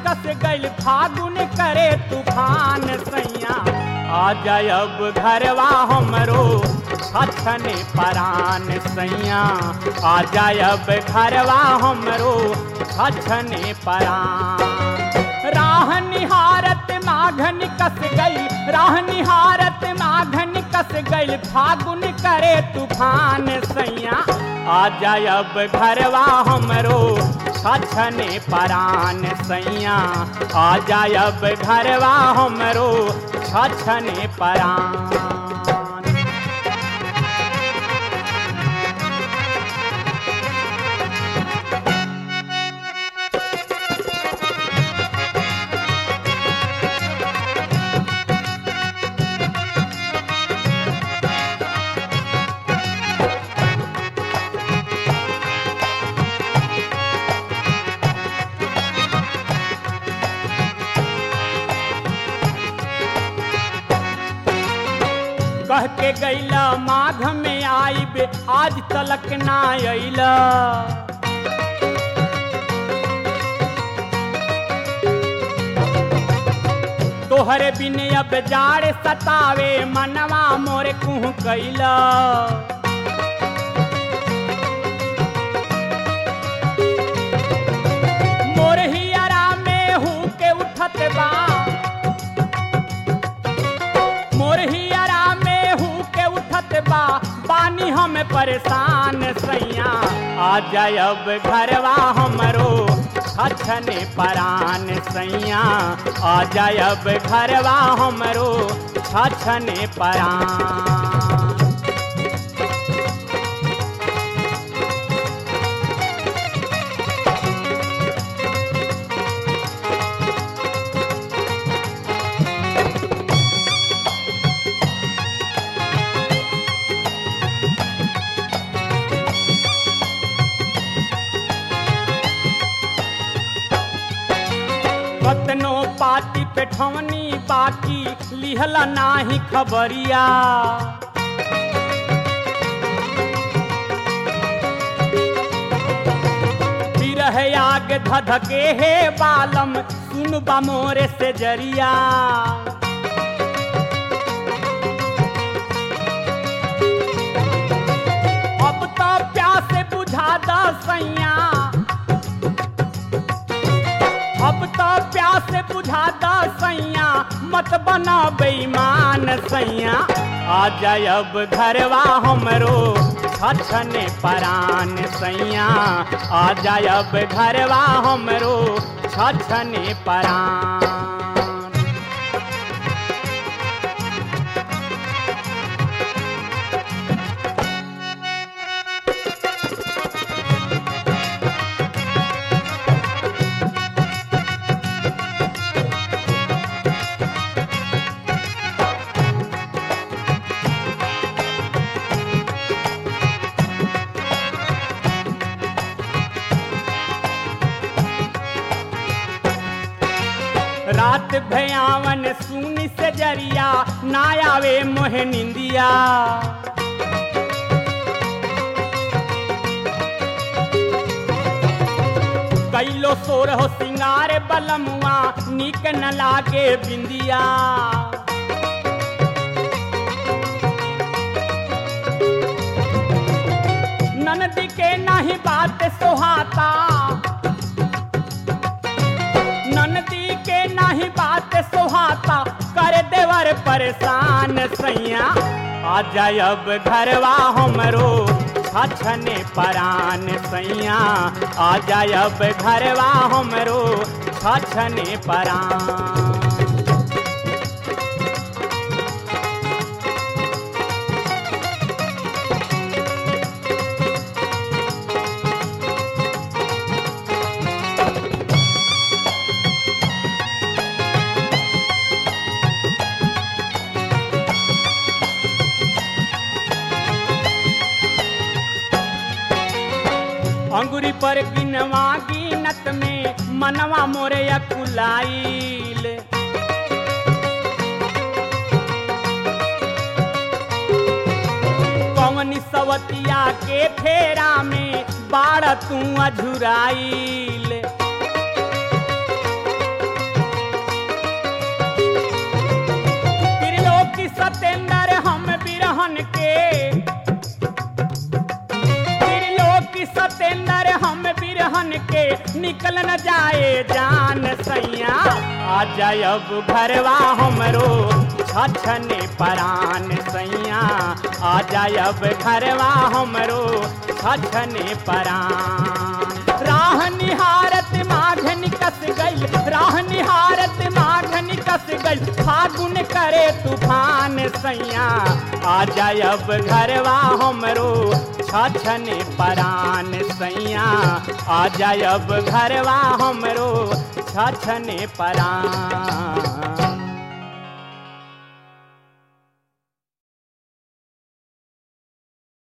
कस गइल फागुन करे तूफान सैया आ जाय अब घरवा हमरो छछने परान सैया आ जाय अब घरवा हमरो छछने परान राह निहारत माघन कस गई राह निहारत माघन कस गई फागुन करे तूफान सैया आ जाय अब घरवा हमरो छछने परान सैया आ जाय अब घरवा हमरो छछने परान कह के गैला माघ में आइब आज तलक ना अइला तोहरे बिन अब जाड़ सतावे मनवा मोरे कुह कैला मोर हियरा में हु के उठत बा मोर हियरा में हु के उठत बा पानी हम परेशान सैया आ जाय अब घरवा हमरो छछने परान सैया आ जाय अब घरवा हमरो छछने परान कतनो पाती पे ठवनी बाकी लिहला नाही खबरिया बिरह आग धधके हे बालम सुन बा मोरे से जरिया अब तो प्यास बुझा दा सैया अब तो प्यास बुझा दा सैया मत बना बेईमान सैया आ जाय अब घरवा हमरो छछने परान सैया आ जाय अब घरवा हमरो छछने परान रात भयावन सुनी से जरिया ना आवे मोहे निंदिया कैलो सोर हो सिंगार बलमुआ नीक न लागे बिंदिया ननदी के नहीं बात सोहाता ननदी के नहीं बात सोहाता कर देवर परेशान सैया आ जाय अब घरवा हमरो छछने परान सैया आ जाय अब घरवा हमरो छछने परान अंगुरी पर गिनवा गिनत में मनवा मोरे अकुलाइल कौनी सवतिया के फेरा में बाड़ तू अझुराइल निकल न जाए जान सैया आ जाए अब घरवा हमरो छछने परान सैया आ जाए अब घरवा हमरो छछने परान। राह निहारत माघन कस गई राह निहारत माघन कस गई फागुन करे तूफान सैया आ जाए अब घरवा हमरो छछने परान सैया आ जाए अब घरवा हमरो छछने परान।